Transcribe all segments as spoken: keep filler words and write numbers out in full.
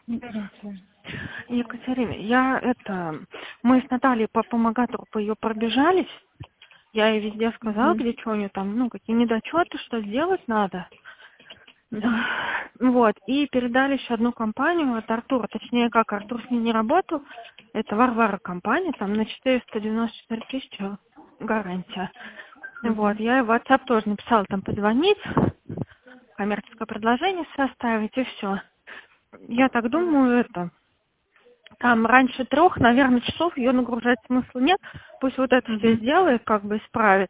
Здравствуйте. Екатерина, я это, мы с Натальей по помогатору по ее пробежались. Я ей везде сказала, Угу. где что у нее там, ну, какие недочеты, что сделать надо. Угу. Вот, и передали еще одну компанию от Артура, точнее, как Артур с ней не работал, это Варвара компания, там на четыреста девяносто четыре тысячи гарантия. Вот, Угу. я ей в WhatsApp тоже написала там позвонить, коммерческое предложение составить и все. Я так думаю, это, там раньше трех, наверное, часов ее нагружать смысла нет, пусть вот это все Угу. сделает, как бы исправит.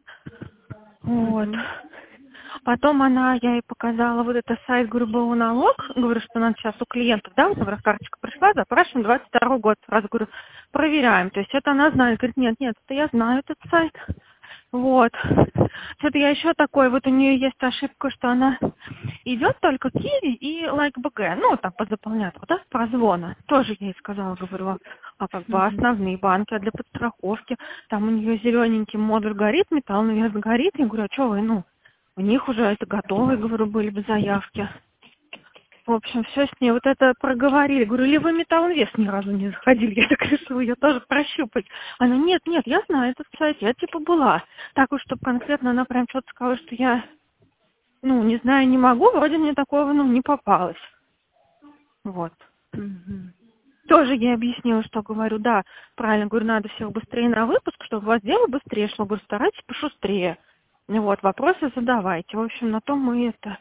Вот. Угу. Потом она, я ей показала вот этот сайт, говорю, был налог, говорю, что надо сейчас у клиентов, да, вот говорю, карточка пришла, запрашиваем двадцать второй год, сразу говорю, проверяем, то есть это она знает, говорит, нет, нет, это я знаю этот сайт, вот. Что-то я еще такой, вот у нее есть ошибка, что она идет только Киви и Лайк БГ, ну, там по заполнятору, да, прозвона, тоже я ей сказала, говорю, а а как бы Угу. основные банки, а для подстраховки, там у нее зелененький модуль горит, металл навес горит, я говорю, а что вы, ну, у них уже это готовы, говорю, были бы заявки. В общем, все с ней вот это проговорили. Говорю, или вы металлинвест ни разу не заходили? Я так решила ее тоже прощупать. Она, нет, нет, я знаю этот сайт, я типа была. Так уж, чтобы конкретно она прям что-то сказала, что я, ну, не знаю, не могу, вроде мне такого, ну, не попалось. Вот. Угу. Тоже я объяснила, что говорю, да, правильно, говорю, надо всех быстрее на выпуск, чтобы у вас дело быстрее шло. Говорю, старайтесь пошустрее. Вот, вопросы задавайте. В общем, на том мы это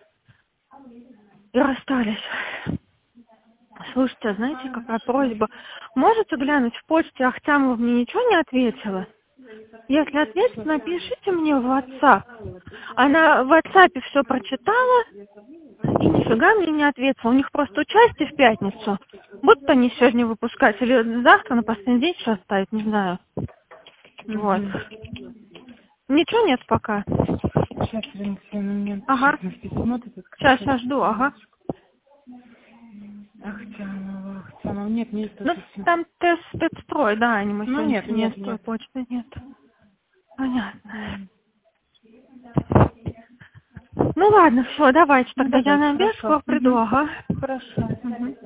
и расстались. Слушайте, а знаете, какая просьба? Можете глянуть в почте, Ахтямова мне ничего не ответила? Если ответит, напишите мне в WhatsApp. Она в WhatsApp все прочитала и нифига мне не ответила. У них просто участие в пятницу. Будут они сегодня выпускать или завтра на последний день что оставить, не знаю. Вот. Угу. Ничего нет пока. Сейчас, Ирина Алексеевна, мне Ага. сейчас письмо тут Сейчас, открывает. сейчас жду, ага. Ахтямова, Ахтямова. Нет, нет, тут Ну, все. там тест спецстрой, да, они мы Ну, сегодня нет, нет, семейство, нет. почты нет. Понятно. М. Ну ладно, все, давайте, Ну, тогда я давайте, на обед хорошо. скоро приду, Угу. ага. Хорошо. Мгм.